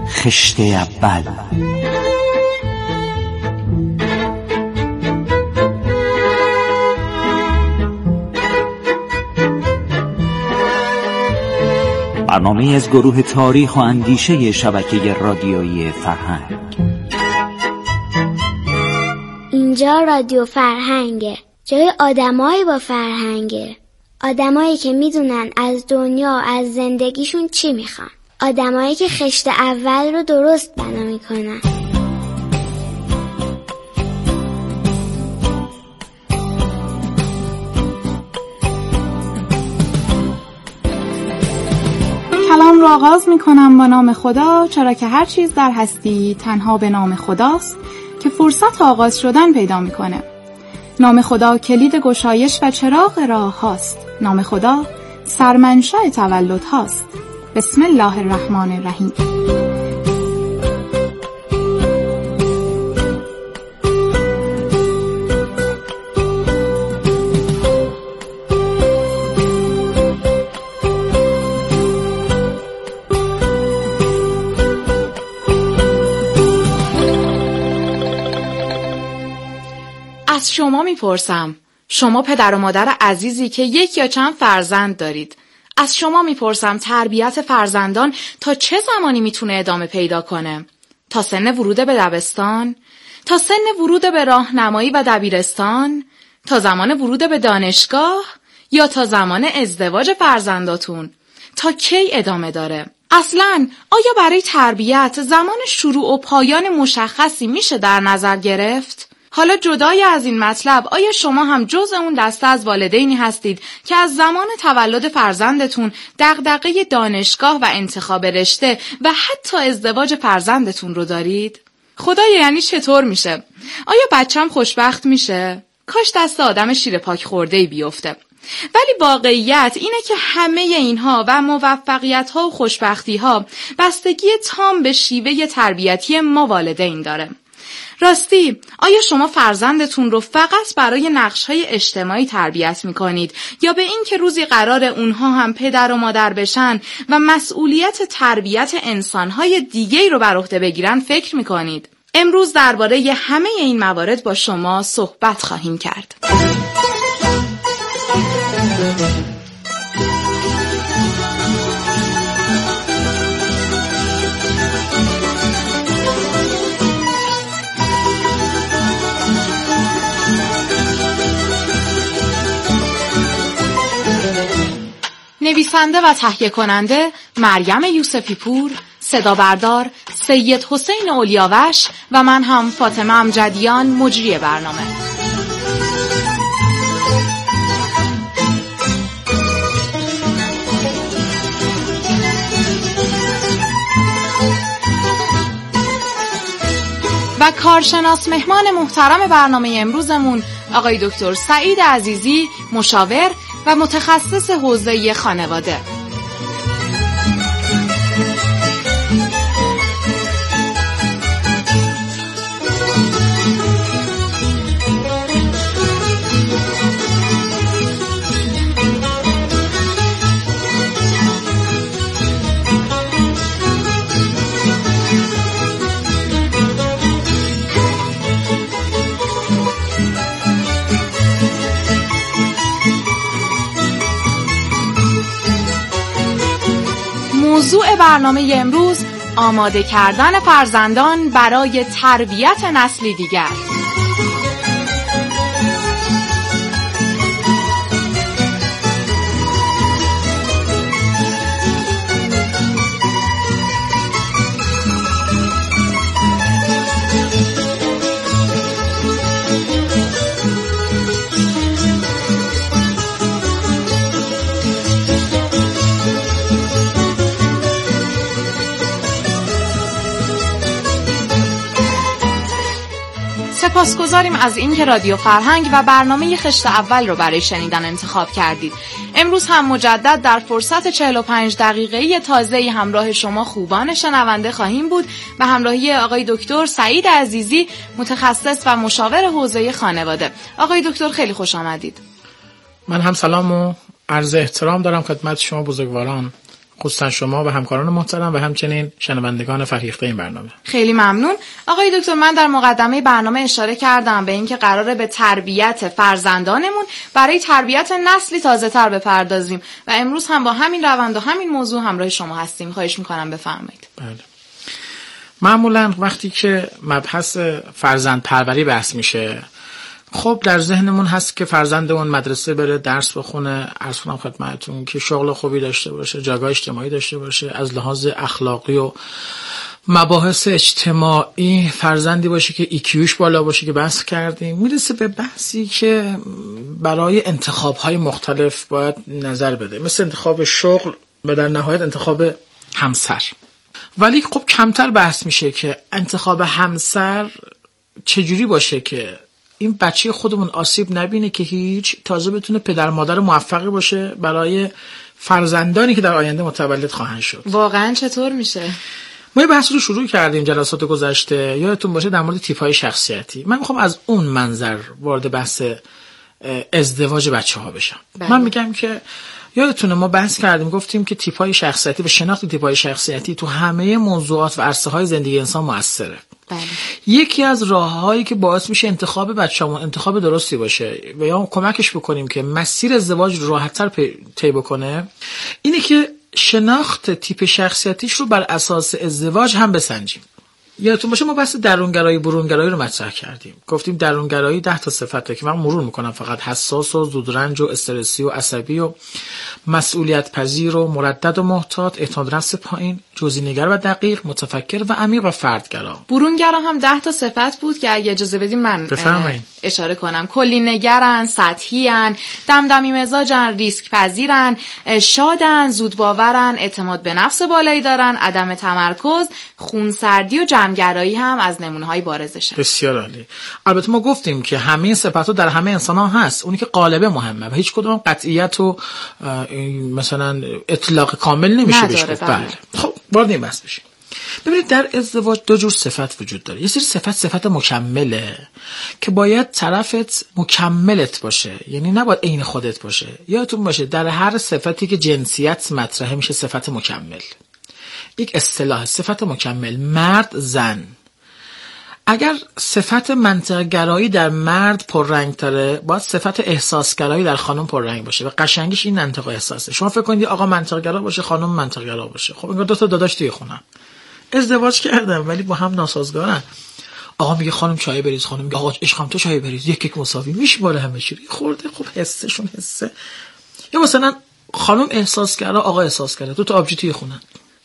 خشت اول. برنامه از گروه تاریخ و اندیشه شبکه رادیویی فرهنگ. اینجا رادیو فرهنگه، جای آدمایی با فرهنگه، آدمایی که میدونن از دنیا، از زندگیشون چی میخوان، آدمایی که خشت اول رو درست بنا میکنن. کلام را آغاز میکنم با نام خدا، چرا که هر چیز در هستی تنها به نام خداست که فرصت آغاز شدن پیدا میکنه. نام خدا کلید گشایش و چراغ راه هاست. نام خدا سرمنشأ تولد هاست. بسم الله الرحمن الرحیم. از شما میپرسم، شما پدر و مادر عزیزی که یک یا چند فرزند دارید، از شما میپرسم تربیت فرزندان تا چه زمانی میتونه ادامه پیدا کنه؟ تا سن ورود به دبستان؟ تا سن ورود به راهنمایی و دبیرستان؟ تا زمان ورود به دانشگاه؟ یا تا زمان ازدواج فرزنداتون؟ تا کی ادامه داره؟ اصلاً آیا برای تربیت زمان شروع و پایان مشخصی میشه در نظر گرفت؟ حالا جدای از این مطلب، آیا شما هم جز اون دسته از والدینی هستید که از زمان تولد فرزندتون دغدغه دانشگاه و انتخاب رشته و حتی ازدواج فرزندتون رو دارید؟ خدایا یعنی چطور میشه؟ آیا بچم خوشبخت میشه؟ کاش دست آدم شیر پاک خورده‌ای بیفته. ولی واقعیت اینه که همه اینها و موفقیت‌ها و خوشبختی‌ها بستگی تام به شیوه تربیتی ما والدین داره. راستی، آیا شما فرزندتون رو فقط برای نقش‌های اجتماعی تربیت می‌کنید یا به این که روزی قرار اونها هم پدر و مادر بشن و مسئولیت تربیت انسان‌های دیگه‌ای رو بر عهده بگیرن فکر می‌کنید؟ امروز درباره همه این موارد با شما صحبت خواهیم کرد. نویسنده و تهیه کننده مریم یوسفی پور، صدا بردار سید حسین اولیاوش و من هم فاطمه امجدیان، مجری برنامه. و کارشناس مهمان محترم برنامه امروزمون آقای دکتر سعید عزیزی، مشاور و متخصص حوزه خانواده. موضوع برنامه امروز آماده کردن فرزندان برای تربیت نسلی دیگر. سپاسگزاریم از اینکه رادیو فرهنگ و برنامه خشت اول رو برای شنیدن انتخاب کردید. امروز هم مجدد در فرصت 45 دقیقه‌ای تازه‌ای همراه شما خوبان شنونده خواهیم بود به همراهی آقای دکتر سعید عزیزی، متخصص و مشاور حوزه خانواده. آقای دکتر خیلی خوش آمدید. من هم سلام و عرض احترام دارم خدمت شما بزرگواران، خصوصا شما و همکاران محترم و همچنین شنوندگان فرهیخته این برنامه. خیلی ممنون. آقای دکتر، من در مقدمه برنامه اشاره کردم به اینکه قراره به تربیت فرزندانمون برای تربیت نسلی تازه‌تر بپردازیم و امروز هم با همین روند و همین موضوع همراه شما هستیم. خواهش می‌کنم بفرمایید. بله. معمولا وقتی که مبحث فرزند پروری بحث میشه، خب در ذهنمون هست که فرزندمون مدرسه بره، درس بخونه، عرض کنم خدمتتون که شغل خوبی داشته باشه، جایگاه اجتماعی داشته باشه، از لحاظ اخلاقی و مباحث اجتماعی فرزندی باشه که ایکیوش بالا باشه که بحث کردیم. میرسه به بحثی که برای انتخاب‌های مختلف باید نظر بده، مثل انتخاب شغل و در نهایت انتخاب همسر. ولی خب کمتر بحث میشه که انتخاب همسر چجوری باشه که این بچه خودمون آسیب نبینه که هیچ، تازه بتونه پدر مادر موفقی باشه برای فرزندانی که در آینده متولد خواهند شد. واقعا چطور میشه؟ ما یه بحث رو شروع کردیم جلسات گذشته، یادتون باشه، در مورد تیپ‌های شخصیتی. من میخوام از اون منظر وارد بحث ازدواج بچه‌ها بشم. بله. من میگم که یادتونه ما بحث کردیم، گفتیم که تیپ‌های شخصیتی و شناخت تیپ‌های شخصیتی تو همه موضوعات و عرصه‌های زندگی انسان موثره. بله. یکی از راه‌هایی که باعث میشه انتخاب بچه‌مون انتخاب درستی باشه و یا کمکش بکنیم که مسیر ازدواج راحت‌تر طی بکنه، اینه که شناخت تیپ شخصیتیش رو بر اساس ازدواج هم بسنجیم. یادتون باشه ما بحث درونگرایی برونگرایی رو مطرح کردیم. گفتیم درونگرایی 10 تا صفته که من مرور میکنم فقط: حساس و زودرنج و استرسی و عصبی و مسئولیت پذیر و مردد و محتاط، اعتماد نفس پایین، جزئی‌نگر و دقیق، متفکر و عمیق و فردگرا. برونگرا هم 10 تا صفت بود که اگه اجازه بدین من اشاره کنم. کلی نگرن، سطحی‌ان، دمدمی مزاجن، ریسک پذیرن، شادن، زودباورن، اعتماد به نفس بالایی دارن، عدم تمرکز، خونسردی و جمع‌گرایی هم از نمونه‌های بارزشه. بسیار عالی. البته ما گفتیم که همه این صفات‌ها در همه انسان‌ها هست، اونی که قالب مهمه و هیچ کدوم قطعیت و مثلا اطلاق کامل نمیشه بهش گفت. بله. خب وارد این بحث بشیم. ببینید در ازدواج دو جور صفت وجود داره. یه سری صفت مکمله که باید طرفت مکملت باشه، یعنی نباید عین خودت باشه. یادتون باشه در هر صفتی که جنسیت مطرحه میشه صفت مکمل. یک اصطلاح صفت مکمل: مرد، زن. اگر صفت منطق‌گرایی در مرد پررنگ تره، باید صفت احساسگرایی در خانم پررنگ باشه و قشنگیش این منطق احساسه. شما فکر کنید آقا منطق‌گرا باشه، خانم منطق‌گرا باشه. خب انگار دو تا داداش توی خونم ازدواج کردن ولی با هم ناسازگارن. آقا میگه خانم چای بریز، خانم میگه آقا عشقم تو چای بریز، یک مساوی میشه بالا همه چی. خورده خب حسشون حسه. یا مثلا خانم احساسگرا، آقا احساسگرا، تو آبجی توی خونن.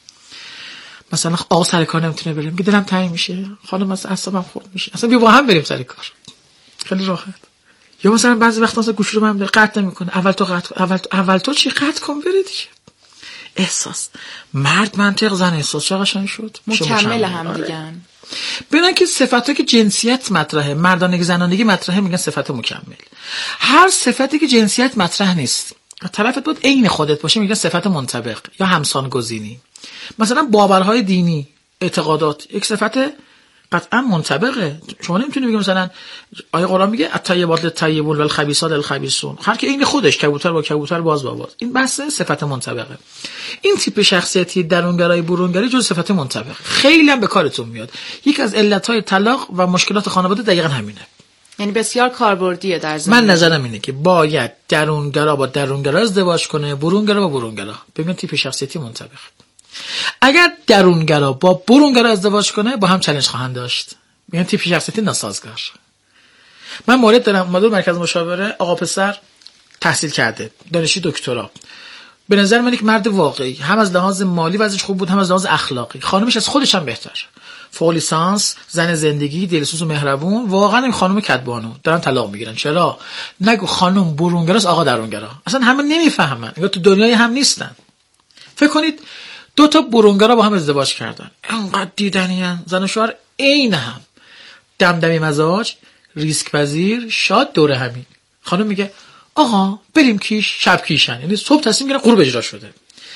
مثلا آقا سر کار نمیتونه بره، میگه دلم تنگ میشه، خانم مثلا اعصابم خورد میشه، اصلا بیا با هم بریم سر کار، خیلی راحت. یا مثلا بعضی وقتا مثلا گوشی رو من قطع نمیکنه، اول تو قطع کن، اول تو چی قطع کن بره دیگه. احساس مرد منطق، زن احساس. چه قشنگ شد، مکمل هم دیگن. ببینن که صفاتی که جنسیت مطرحه، مردانگی زنانگی مطرحه، میگن صفت مکمل. هر صفتی که جنسیت مطرح نیست، طرفت بود عین خودت باشه، میگن صفت منطبق یا همسان گزینی. مثلا باورهای دینی، اعتقادات، یک صفت قطعا منطبقه. شما نمیتونی بگی مثلا آیه قرآن میگه الطیبات للطیبون والخبیثات للخبیثون، هر کی عین خودش، کبوتر با کبوتر، باز با باز. این بحث صفت منطبقه. این تیپ شخصیتی درونگرایی برونگرایی جز صفت منطبق خیلی هم به کارتون میاد. یک از علتهای طلاق و مشکلات خانواده دقیقاً همینه. یعنی بسیار کاربردیه در زندگی. من نظرم اینه که باید درونگرا با درونگرا ازدواج کنه، برونگرا با برونگرا. ببین تیپ شخصیتی منطبق. اگر درونگرا با برونگرا ازدواج کنه با هم چالش خواهند داشت. میگن تیپ شخصیتی ناسازگار. من مورد دارم، مدیر مرکز مشاوره، آقا پسر تحصیل کرده، دانشجوی دکترا. به نظر من یک مرد واقعی، هم از لحاظ مالی وضعش خوب بود، هم از لحاظ اخلاقی. خانمش از خودش هم بهتر. فوق لیسانس، زن زندگی، دلسوز و مهربون. واقعا این خانم کدبانو دارن طلاق میگیرن. چرا؟ نگو خانم برونگراست، آقا درونگرا. اصلا همه نمیفهمن، انگار تو دنیای هم نیستن. فکر کنید دو تا برونگرا با هم ازدواج کردن، انقدر دیدنیان، زن و شوهر عین هم، دمدمی مزاج، ریسک پذیر، شاد، دوره همین. خانم میگه آقا بریم کیش، شب کیشن، یعنی صبح تصمیم گیرن غروب اجرا شده.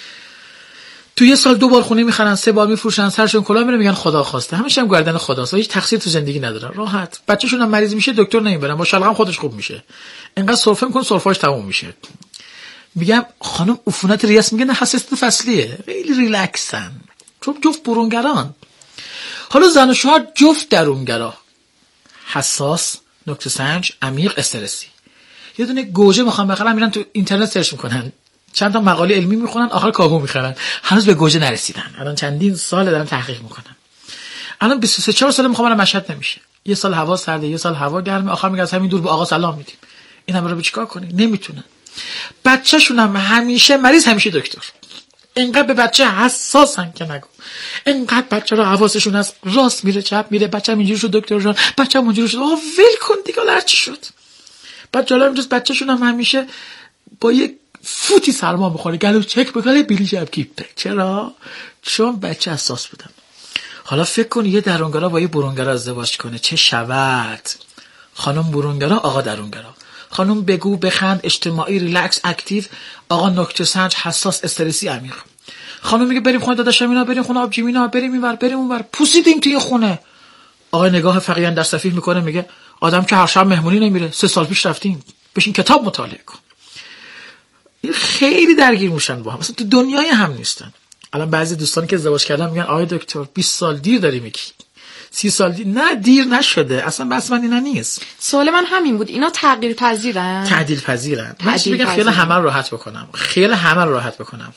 تو یه سال 2 بار خونه میخرن، 3 بار میفروشن، سرشون کلاه میره، میگن خدا خواسته. همیشه هم گردن خداست، هیچ تقصیر تو زندگی ندارن، راحت. بچه‌شون هم مریض میشه دکتر نمیبرن، با شلغم خودش خوب میشه. اینقدر سرفه میکنه سرفه‌اش تموم میشه. میگم خانم عفونت ریاست، میگه نه حساسیت فصلیه، خیلی ریلکسن، چون جفت برونگران. حالا زن و شوهر جفت درونگرا، حساس، نکته سنج، عمیق، استرسی. یه دونه گوجه میخوام بخرم، میرن تو اینترنت سرچ میکنن، چند تا مقاله علمی میخونن، آخر کاهو میخرن، هنوز به گوجه نرسیدن. الان چندین سال دارن تحقیق میکنن. الان 23-4 سال میخوام برم مشهد، نمیشه. یه سال هوا سرده، یه سال هوا گرمه، آخر میگه از همین دور به آقا سلام میدیم. اینا رو چیکار کنی؟ نمیتونن. بچه‌شون هم همیشه مریض، همیشه دکتر. اینقدر به بچه حساسن که نگو. اینقدر بچه را حواسشون هست، راست میره چپ میره، بچه‌م اینجوری شد دکتر جان، بچه‌م اونجوری شد. آها ول کن دیگه، هر چی شد. بعد جالب میشه بچه‌شون هم همیشه با یک فوتی سرما بخوره، گلو چک بکنه، بیلی جب کیپه. چرا؟ چون بچه حساس بودن. حالا فکر کن یه درونگرا با یه برونگرا ازدواج کنه، چه شود؟ خانم برونگرا، آقا درونگرا. خانم بگو بخند، اجتماعی، ریلکس، اکتیو، آقا نکته سنج، حساس، استرسی، عمیق. خانم میگه بریم خونه داداشم اینا، بریم خونه آبجی اینا، بریم اینور بریم اونور، پوسیدیم توی خونه. آقا نگاه فقیه‌اند در صفیح میکنه، میگه آدم که هر شب مهمونی نمیره، 3 سال پیش رفتیم، بشین کتاب مطالعه کن. خیلی درگیر میشن با هم، مثلا تو دنیای هم نیستن. الان بعضی دوستانی که ازدواج کردن میگن آقای دکتر 20 سال دیر داری میگی، 30 سال دیر. نه دیر نشده، اصلا بس من اینا نیست. سوال من همین بود، اینا تغییر پذیرن؟ تعدیل پذیرن. من بگم خیال همه رو راحت بکنم.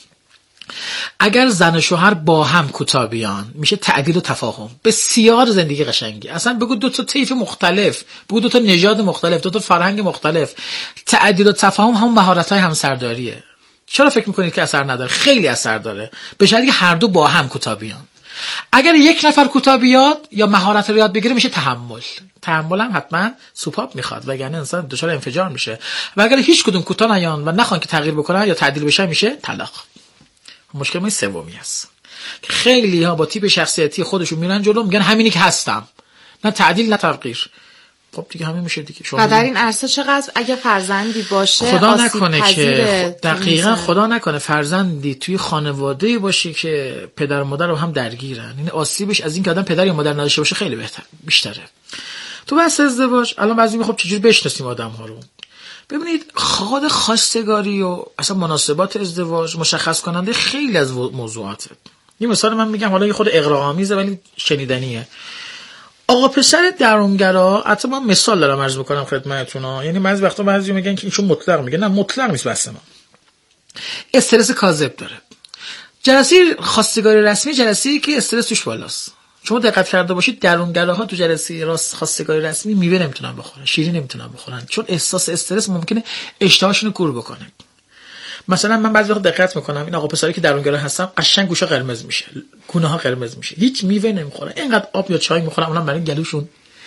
اگر زن و شوهر با هم کوتاه بیان، میشه تعدیل و تفاهم. بسیار زندگی قشنگی. اصلا بگو دو تا طیف مختلف، بگو دو تا نژاد مختلف، دو تا فرهنگ مختلف، تعدیل و تفاهم هم مهارت‌های همسرداریه. چرا فکر میکنید که اثر نداره؟ خیلی اثر داره، به شرطی که هر دو با هم کوتاه بیان. اگر یک نفر کوتاه بیاد یا مهارت رو یاد بگیره، میشه تحمل هم حتما سوپاپ میخواد، وگرنه انسان دچار انفجار میشه. و اگر هیچ کدوم کوتاه نیان و نخوان که تغییر بکنن یا تعدیل بشن، میشه طلاق. مشکل ما سومی است که خیلی ها با تیپ شخصیتی خودشون میرن جلو، میگن همینی که هستم، نه تعدیل نه تغییر. خب دیگه همین میشه دیگه. و در این عرصه چقدر اگه فرزندی باشه، خدا نکنه که دقیقاً خدا نکنه فرزندی توی خانواده باشه که پدر و مادر رو هم درگیرن، این آسیبش از این که آدم پدر یا مادر نداشته باشه خیلی بیشتره. تو بحث ازدواج الان بعضی میگه خب چجوری بشناسیم آدم‌ها رو؟ ببینید خود خواستگاری و اصلا مناسبات ازدواج مشخص کننده خیلی از موضوعاته. یه مثال من میگم، حالا یه خود اغراق‌آمیزه ولی شنیدنیه. آقا پسر درونگرا، حتی من مثال دارم عرض بکنم خدمتتون ها، یعنی بعضی وقتا بعضی میگن که اینشون مطلق، میگه نه مطلق نیست، بس ما استرس کاذب داره. جلسه خواستگاری رسمی جلسه‌ای که استرس توش بالاست. شما دقت کرده باشید درونگراها تو جلسه راست خواستگاری رسمی میوه نمیتونن بخورن، شیرینی نمیتونن بخورن، چون احساس استرس ممکنه اشتهاشون رو کور بکنه. مثلا من بعضی وقت دقت میکنم این آقا پسری که درونگرا هستن قشنگ گوشا قرمز میشه، گونه ها قرمز میشه، هیچ میوه نمیخورن، اینقدر آب یا چای میخورن، اونم برای گلوشون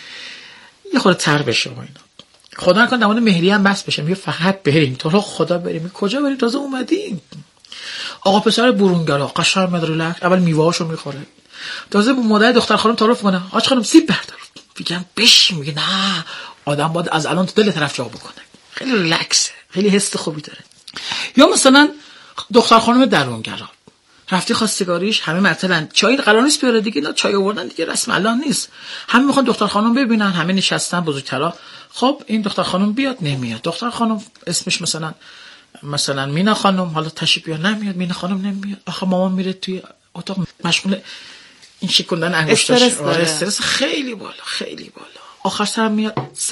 یه خورده تر بشه و اینا. خدا نکنه در مورد مهریه هم بس بشه، میگه فقط بریم. تو رو خدا بریم. کجا بریم؟ تازه اومدیم. آقا پسر برونگرا قشنگ مدرلک اول میوه‌هاشو میخوره، تازه با مادر دختر خانم تعارف کنه، آج خانم سیب بردار، میگم بش، میگه نه آدم باید از الان تو دل طرف جا بکنه. خیلی ریلکسه، خیلی حس خوبی داره. یا مثلا دختر خانم درونگرا رفتی خواستگاریش، همه معطلن، چای قرار نیست بیاره دیگه، نه چای آوردن دیگه، رسم الان نیست، همه میخوان دختر خانم ببینن، همه نشستن بزرگترا. خب این دختر خانم بیاد نمیاد، دختر خانم اسمش مثلا مینا خانم، حالا تشریف بیار نمیاد، مینا خانم نمیاد، آخه مامان میره توی اتاق مشغول این شکوندن انگشتاش، استرس خیلی بالا. آخر سر میاد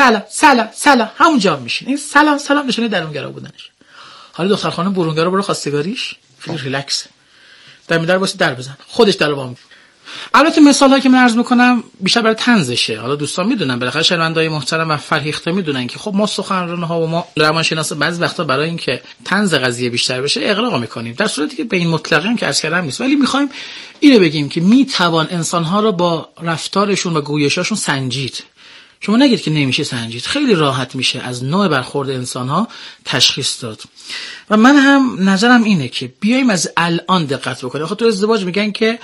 سلام همونجا میشین، این سلام نشونه درونگرا بودنش. حالا دختر خانم برونگرا برو خواستگاریش خیلی ریلکس، در واسه در بزن، خودش در وام. البته مثالایی که من عرض میکنم بیشتر برای طنزشه. حالا دوستان میدونن، بالاخره شنوندای محترم و فرهیخته میدونن که خب ما سخنران‌ها و ما روانشناسا بعضی وقتا برای اینکه طنز قضیه بیشتر بشه اغراق میکنیم، در صورتی که به این مطلقاً هم که عرض کردم نیست، ولی میخوایم اینو بگیم که میتوان انسان‌ها رو با رفتارشون و گویشاشون سنجید. شما نگید که نمیشه سنجید، خیلی راحت میشه از نوع برخورد انسان‌ها تشخیص داد. و من هم نظرم اینه که بیایم از الان دقت بکنیم. خب تو ازدواج میگن که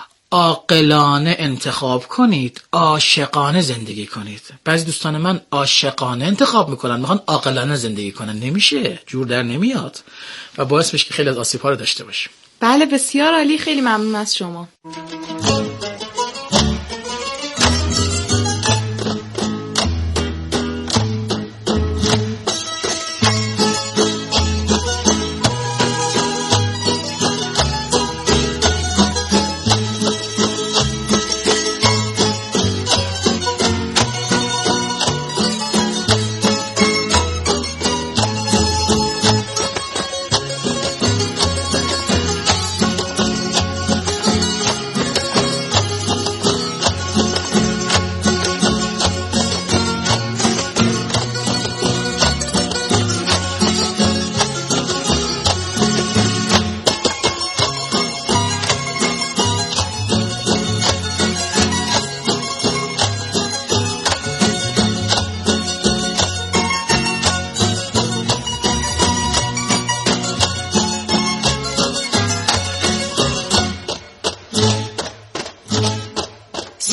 عاقلانه انتخاب کنید، عاشقانه زندگی کنید. بعضی دوستان من عاشقانه انتخاب میکنن، میخوان عاقلانه زندگی کنن، نمیشه، جور در نمیاد و باعث میشه که خیلی از آسیب‌ها رو داشته باشیم. بله بسیار عالی، خیلی ممنون از شما.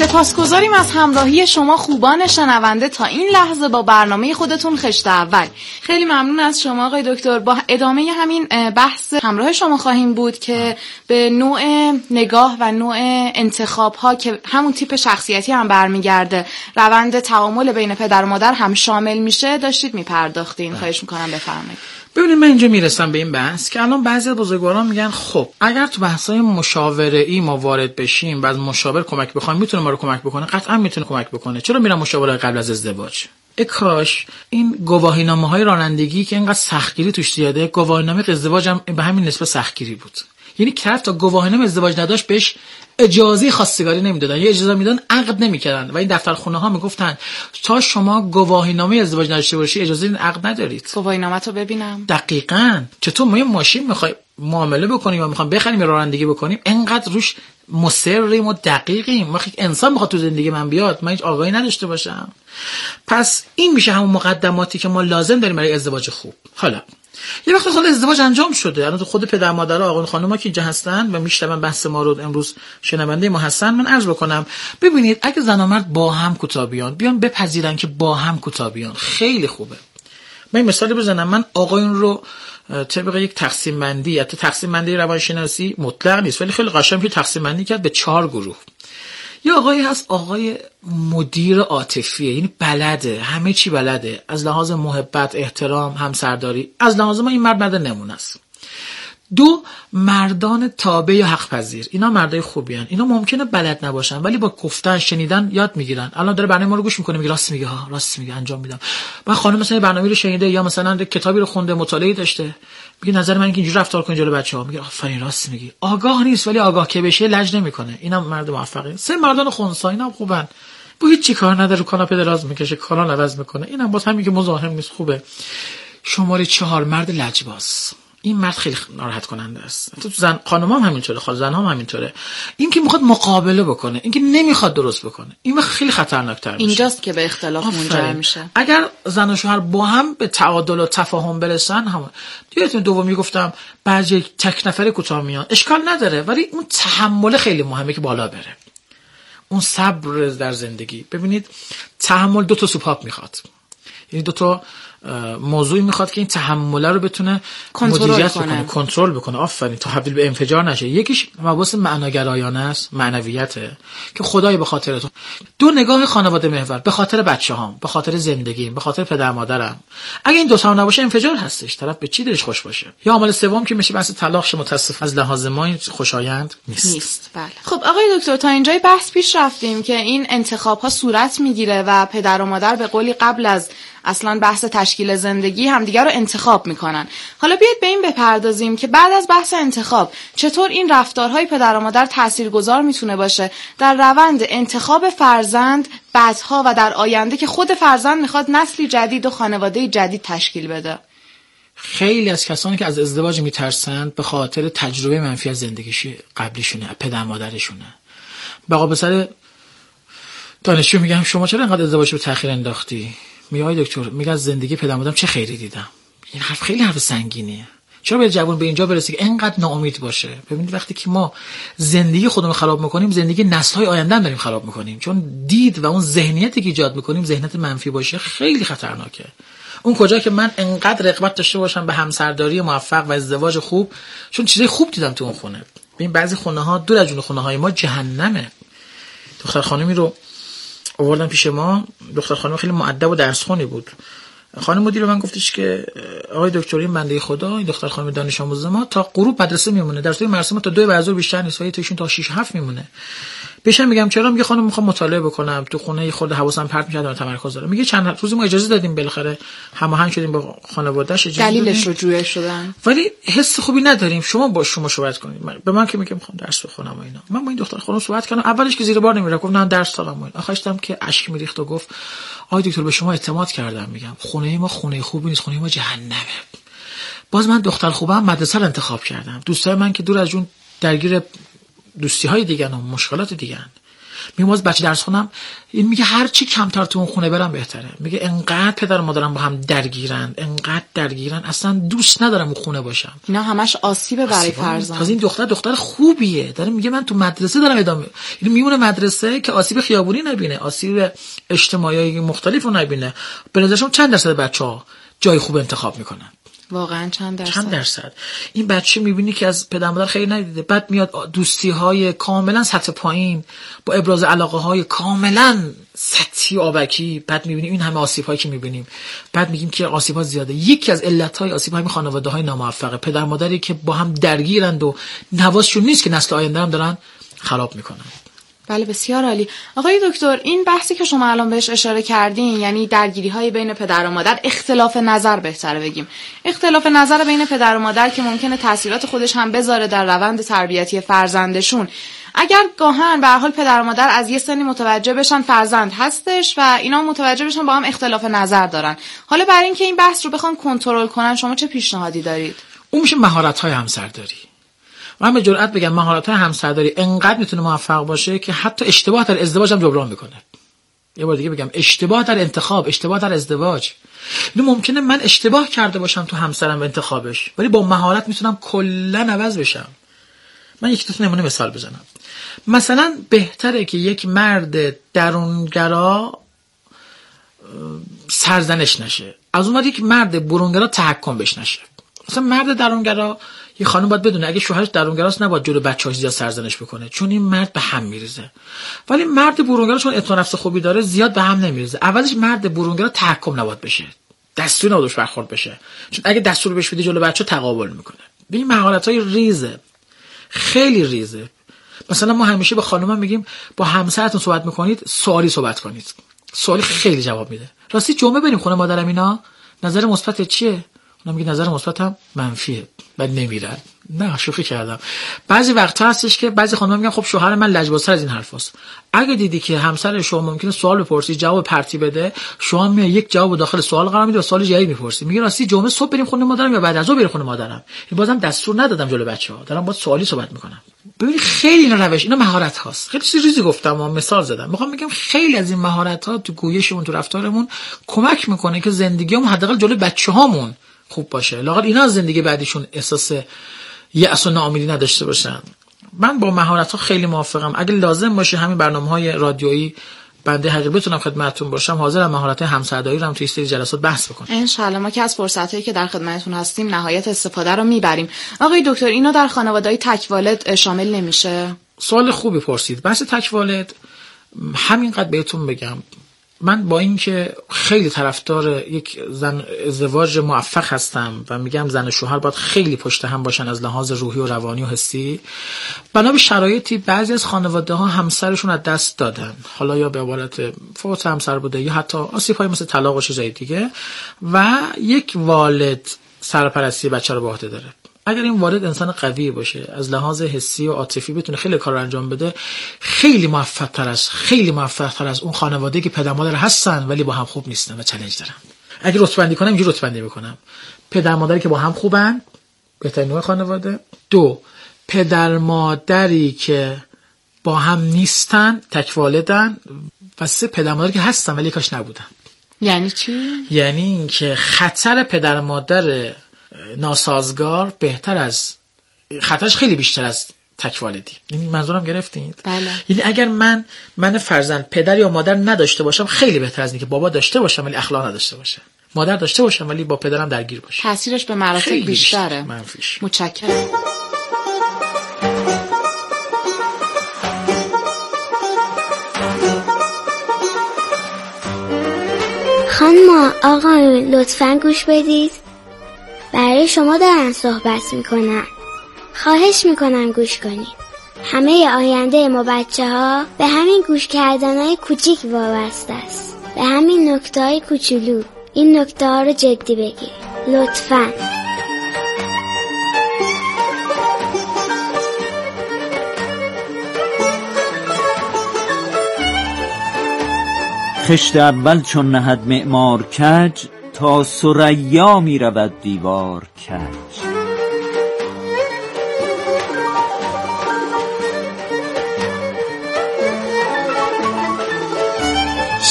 سپاسگزاریم از همراهی شما خوبان شنونده تا این لحظه با برنامه خودتون خشت اول. خیلی ممنون از شما آقای دکتر. با ادامه همین بحث همراه شما خواهیم بود که به نوع نگاه و نوع انتخاب ها که همون تیپ شخصیتی هم برمیگرده، روند تعامل بین پدر و مادر هم شامل میشه، داشتید میپرداختین. خواهش میکنم بفرمایید. ببینید من اینجا میرسم به این بحث که الان بعضی از بزرگواران میگن خب اگر تو بحث‌های مشاوره‌ای ما وارد بشیم و از مشاور کمک بخوایم میتونه ما رو کمک بکنه. قطعا میتونه کمک بکنه. چرا میرم مشاوره قبل از ازدواج؟ کاش این گواهینامه‌های رانندگی که اینقدر سختگیری توش زیاده، گواهینامه ازدواج هم به همین نسبت سختگیری بود. یعنی طرف تا گواهینامه ازدواج نداشت بهش اجازه خواستگاری نمیدادن یا اجازه میدادن عقد نمیکردن و این دفترخونه ها میگفتن تا شما گواهینامه ازدواج نداشته باشی اجازه این عقد ندارید. گواهینامه تو ببینم. دقیقاً. چطور ما یه ماشین میخوایم معامله بکنیم یا میخوایم بخریم یا رانندگی بکنیم انقدر روش مصریم و دقیقیم. ما انسان میخواد تو زندگی من بیاد من هیچ آگاهی نداشته باشم. پس این میشه همون مقدماتی که ما لازم داریم برای ازدواج خوب. حالا یه وقت سال ازدواج انجام شده، الان تو خود پدر مادرها آقایون خانوما که اینجا هستن و میشنون بحث ما رو امروز شنونده ما هستن، من عرض بکنم ببینید اگه زن و مرد با هم کوتاه بیان بپذیرن که با هم کوتاه بیان خیلی خوبه. من این مثال بزنم. من آقایون رو طبق یک تقسیم بندی یا تقسیم بندی روانشناسی مطلق نیست ولی خیلی قشنگ تقسیم بندی کرد به 4 گروه. یه آقایی هست آقای مدیر عاطفیه، یعنی بلده، همه چی بلده، از لحاظ محبت، احترام، همسرداری. از لحاظ ما این مرد نمونه است. 2 مردان تابع یا حق پذیر. اینا مردای خوبی هستند. اینا ممکنه بلد نباشن ولی با گفتن شنیدن یاد میگیرن. الان داره برنامه ما رو گوش میکنه میگه راست میگه ها، راست میگه، انجام میدم. من خانم مثلا برنامه رو شنیده یا مثلا کتابی رو خونده، مطالعه داشته، میگه نظر من اینکه اینجوری رفتار کن جلوی بچه‌ها، میگه آفرین راست میگی. آگاه نیست ولی آگاه که بشه لج نمیکنه. اینم مرد موفقه. 3 مردان خنثی اینا خوبن. با هیچ چی کار نداره، کاناپه دراز میکشه، کانال عوض میکنه. اینم باز همین که مزاحم نیست خوبه. شماره 4 مرد لجباز. این مرد خیلی ناراحت کننده است. تو زن خانم‌ها هم همینطوره، زن‌ها هم همینطوره. این که میخواد مقابله بکنه، این که نمیخواد درست بکنه، این خیلی خطرناک‌تر میشه. اینجاست که به اختلاف منجر میشه. اگر زن و شوهر با هم به تعادل و تفاهم برسن، هم یادتون دومی گفتم بعضی تک نفره کوتاه میان، اشکال نداره ولی اون تحمل خیلی مهمه که بالا بره. اون صبر در زندگی. ببینید تحمل 2 تا سوپاپ میخواد. یعنی 2 تا موضوعی میخواد که این تحمل رو بتونه مدیریت بکنه، کنترل بکنه. آفرین، تا تبدیل به انفجار نشه. یکیش مباحث معناگرایانه است، معنویته که خدای به خاطر تو. 2 نگاه خانواده محور، به خاطر بچه‌هام، به خاطر زندگیم، به خاطر پدر مادرم. اگه این 2 تا نباشه انفجار هستش، طرف به چی دلش خوش باشه. یا عامل سوم که میشه بحث طلاق شه، متاسف از لحاظ ما این خوشایند نیست. بله. خب آقای دکتر تا اینجای بحث پیش رفتیم که این انتخاب‌ها صورت میگیره و پدر و مادر به قولی قبل از اصلا بحث تشکیل زندگی همدیگر رو انتخاب میکنن. حالا بیاید به این بپردازیم که بعد از بحث انتخاب چطور این رفتارهای پدر و مادر تاثیرگذار میتونه باشه در روند انتخاب فرزند بعدها و در آینده که خود فرزند میخواد نسلی جدید و خانواده جدید تشکیل بده. خیلی از کسانی که از ازدواج میترسند به خاطر تجربه منفی از زندگی قبلیشونه، پدر مادرشونه. بقا به سر دانشجو میگم شما چرا اینقدر ازدواج رو تأخیر انداختی؟ میگه آقای دکتر، میگه از زندگی پدر مادرم چه خیری دیدم. این حرف خیلی حرف سنگینیه. چرا باید جوان به اینجا برسه که اینقدر ناامید باشه؟ ببینید وقتی که ما زندگی خودمون خراب میکنیم، زندگی نسل‌های آینده هم داریم خراب میکنیم. چون دید و اون ذهنیتی که ایجاد میکنیم ذهنیت منفی باشه خیلی خطرناکه. اون کجا که من انقدر رغبت داشته باشم به همسرداری موفق و ازدواج خوب، چون چیزای خوب دیدم تو اون خونه. ببین بعضی خونه‌ها دور از جون خونه‌های ما جهنمه. دختر خانمی رو آوردن پیش ما، دختر خانم خیلی مؤدب و درسخونی بود. خانم مدیر من گفتش که آقای دکتر این بنده خدا، این دختر خانم دانش آموز ما تا غروب مدرسه میمونه، درسای مرسوم تا 2 بعد از ظهر بیشتر نیست و ایشون تا 6 7 میمونه. بهشم میگم چرا؟ میگه خانم میخوام مطالعه بکنم، تو خونه خود حواسم پرت میشه، دارم تمرکز دارم. میگه چند روز ما اجازه دادیم، بالاخره هماهنگ شدیم با خانواده‌اش، اجازه دلیلش رو جویا شدن، ولی حس خوبی نداریم. شما با شما صحبت کنید. به من که میگم میخوام درس بخونم و اینا، من با این دختر خانم صحبت کردم، اولش که زیر بار نمیره، گفت نه درس دارم و اینا. آخرشم که اشک میریخت و گفت آقای دکتر به شما اعتماد کردم. میگم خونه ما خونه خوبی نیست، خونه ما جهنمه. باز من دختر خوبم مدرسه رو انتخاب کردم. دوستای من که دور از جون درگیر دوستی‌های دیگه و مشکلات دیگه. میگم باز بچه درس خونم، این میگه هر چی کمتر تو اون خونه برم بهتره. میگه انقدر پدر و مادرم با هم انقدر درگیرن اصلا دوست ندارم اون خونه باشم. اینا همش آسیبه برای فرزند. تازه این دختر خوبیه، داره میگه من تو مدرسه دارم ادامه، این میمونه مدرسه که آسیب خیابونی نبینه، آسیب اجتماعی مختلفو نبینه. به نظرشون چند درصد بچه‌ها جای خوب انتخاب میکنن؟ واقعا چند درصد؟ این بچه میبینی که از پدر مادر خیلی ندیده، بعد میاد دوستی‌های کاملا سطح پایین با ابراز علاقه‌های کاملا سطحی آبکی، بعد میبینیم این همه آسیب‌هایی که میبینیم، بعد میگیم که آسیب‌ها زیاده. یکی از علت‌های آسیب‌های خانواده‌های ناموفقه پدر مادری که با هم درگیرند و نوازشون نیست که نسل آینده هم دارن خراب میکنن. بله بسیار عالی. آقای دکتر، این بحثی که شما الان بهش اشاره کردین، یعنی درگیری‌های بین پدر و مادر، اختلاف نظر بهتره بگیم، اختلاف نظر بین پدر و مادر که ممکنه تاثیرات خودش هم بذاره در روند تربیتی فرزندشون، اگر گاهن به هر حال پدر و مادر از یه سنی متوجه بشن فرزند هستش و اینا متوجه بشن با هم اختلاف نظر دارن، حالا برای اینکه این بحث رو بخوان کنترل کنن شما چه پیشنهادی دارید؟ اون میشه مهارت‌های همسرداری. من به جرئت بگم مهارت‌های همسرداری انقدر میتونه موفق باشه که حتی اشتباه در ازدواج هم جبران میکنه. یه بار دیگه بگم، اشتباه در انتخاب، اشتباه در ازدواج. این ممکنه من اشتباه کرده باشم تو همسرم و انتخابش، ولی با مهارت میتونم کلا عوض بشم. من یک دو تا نمونه مثال بزنم. مثلا بهتره که یک مرد درونگرا سرزنش نشه، از اون ور یک مرد برونگرا تحکم بش نشه. مثلا مرد درونگرا، یه خانم باید بدونه اگه شوهرش درونگراست نباید جلو بچه‌هاش زیاد سرزنش بکنه، چون این مرد به هم میریزه. ولی مرد برونگرا چون اعتماد نفس خوبی داره زیاد به هم نمیریزه. اولش مرد برونگرا تحکم نباید بشه، دستور نباید برخورد بشه، چون اگه دستور بهش بدی جلو بچه تقابل میکنه. این مهارت‌های ریزه، خیلی ریزه. مثلا ما همیشه به خانم‌ها میگیم با همسرتون صحبت میکنید سوالی صحبت کنید، سوالی خیلی جواب میده. راستی جمعه بریم خونه مادرم، اینا نظر مثبت چیه؟ اونا میگه نظر مثبتم منفیه، بعد نمیرن. نه شوخی کردم. بعضی وقتا هستش که بعضی خانم‌ها میگن خب شوهر من لجبازتر از این حرفاست. اگه دیدی که همسر شما ممکنه سوال بپرسی جواب پرتی بده، شما میای یک جواب داخل سوال قرار میدی و سوال جدید میپرسی. میگه راستی جمعه صبح بریم خونه مادرم یا بعد از ظهر بریم خونه مادرم؟ این بازم دستور ندادم جلو بچه‌ها، دارم با سوالی صحبت میکنم. ببین خیلی اینا روش، اینا مهارت هاست. خیلی چیزی گفتم و مثال زدم. میخوام بگم خیلی از این مهارت ها تو گویشمون، تو رفتارمون کمک میکنه که زندگیمون حداقل جلو بچه‌هامون خوب باشه. لااقل اینا از زندگی بعدیشون احساس یأس و ناامیدی نداشته باشن. من با مهارت‌ها خیلی موافقم. اگه لازم باشه همین برنامه‌های رادیویی بنده حقیقی بتونم خدمتتون باشم، حاضرم مهارت‌های همسرداری رو هم توی سری جلسات بحث بکنم. ان شاءالله ما که از فرصتایی که در خدمتتون هستیم نهایت استفاده رو میبریم. آقای دکتر، اینا در خانواده‌های تک والد شامل نمیشه؟ سوال خوبی پرسید. بحث تک والد همینقدر بهتون بگم، من با اینکه خیلی طرفدار یک زن ازدواج موفق هستم و میگم زن و شوهر باید خیلی پشت هم باشن از لحاظ روحی و روانی و حسی، بنا به شرایطی بعضی از خانواده‌ها همسرشون از دست دادن، حالا یا به عبارت فوت همسر بوده یا حتی آسیب‌های مثل طلاق و چیزای دیگه، و یک والد سرپرستی بچه رو به عهده داره. اگر این والد انسان قوی باشه، از لحاظ حسی و عاطفی بتونه خیلی کار رو انجام بده، خیلی موفق‌تر از اون خانواده‌ای که پدر مادر هستن ولی با هم خوب نیستن و چالش دارن. اگه رتبه‌بندی کنم اینجوری رتبه‌بندی می‌کنم: پدر مادری که با هم خوبن، بهترین نوع خانواده. 2، پدر مادری که با هم نیستن، تک والدن. و 3، پدر مادری که هستن ولی کاش نبودن. یعنی چی؟ یعنی اینکه خطر پدر مادر ناسازگار خطرش خیلی بیشتر از تک والدی. این منظورم گرفتید؟ بله. یعنی اگر من فرزند پدر یا مادر نداشته باشم، خیلی بهتر از اینکه بابا داشته باشم ولی اخلاق نداشته باشه، مادر داشته باشم ولی با پدرم درگیر باشه. تاثیرش به مراتب بیشتره. منفیش. متشکرم. خانم آقایون لطفاً گوش بدید، برای شما دارن صحبت میکنن، خواهش میکنم گوش کنید. همه آینده ما بچه ها به همین گوش کردنهای کوچیک وابسته است، به همین نکته های کوچولو. این نکته ها رو جدی بگیر لطفاً. خشت اول چون نهد معمار کج، تا ثریا می رود دیوار کج.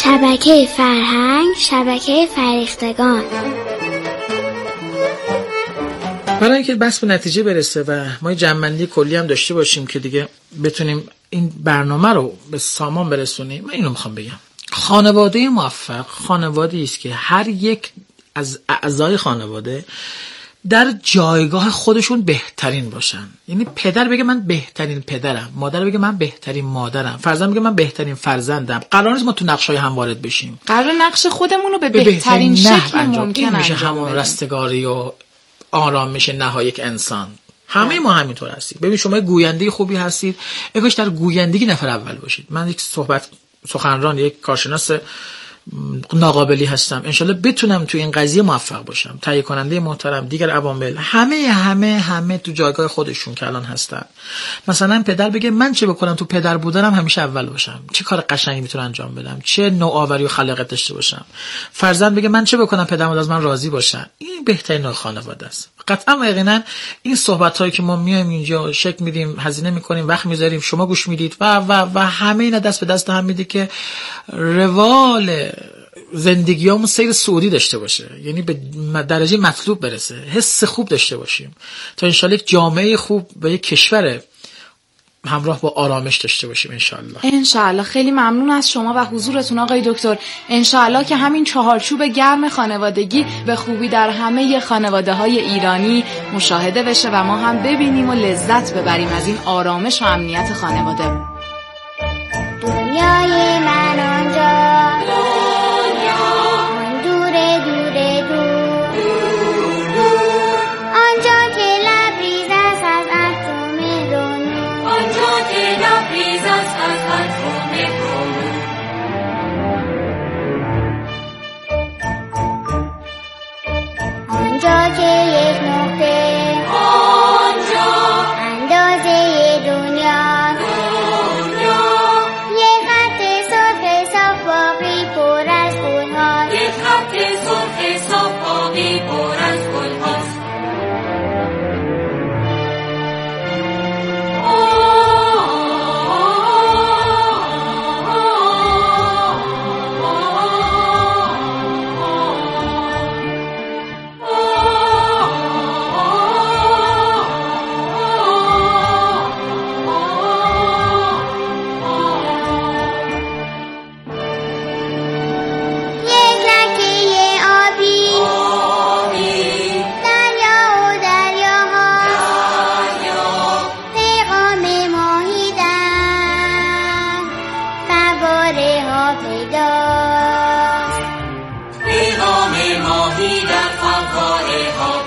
شبکه فرهنگ، شبکه فرهیختگان. برای اینکه بحث به نتیجه برسه و ما جمع‌بندی کلی هم داشته باشیم که دیگه بتونیم این برنامه رو به سامان برسونیم، من اینو میخوام بگم. خانواده موفق خانواده‌ای است که هر یک از اعضای خانواده در جایگاه خودشون بهترین باشن. یعنی پدر بگه من بهترین پدرم، مادر بگه من بهترین مادرم، فرزند بگه من بهترین فرزندم. قرار نیست ما تو نقشای هم وارد بشیم. قرار نقش خودمون رو به بهترین شکل ممکن میشه همون رستگاری و آرامش نهایی یک انسان. همه ما همینطور هستیم. ببین شما گوینده خوبی هستید، اگه در گویندگی نفر اول باشید. من یک سخنران، یک کارشناس ناقابلی هستم، انشالله بتونم تو این قضیه موفق باشم. تهیه کننده محترم، دیگر عوامل، همه تو جایگاه خودشون که الان هستن. مثلا پدر بگه من چه بکنم تو پدر بودنم همیشه اول باشم، چه کار قشنگی میتونم انجام بدم، چه نوآوری و خلاقیت داشته باشم. فرزند بگه من چه بکنم پدرم از من راضی باشن. این بهترین نوع خانواده است. قطعا و یقینا این صحبتایی که ما میایم اینجا شک میدیم، هزینه میکنیم، وقت میذاریم، شما گوش میدید و همه اینا دست به دست هم میده که روال زندگیامون سیر سعودی داشته باشه، یعنی به درجه مطلوب برسه، حس خوب داشته باشیم تا انشالله یک جامعه خوب و یک کشور همراه با آرامش داشته باشیم انشالله. خیلی ممنون از شما و حضورتون آقای دکتر. انشالله که همین چهارچوب گرم خانوادگی به خوبی در همه خانواده‌های ایرانی مشاهده بشه و ما هم ببینیم و لذت ببریم از این آرامش و امنیت خانواده. دنیای من آنجا آنجا که یک نقطه اندازه دنیا، یک خط سرخ صاف باقی پر از گل‌هاست، یک خط سرخ صاف باقی پر از گل‌هاست. پیغام ماهی در فواره ها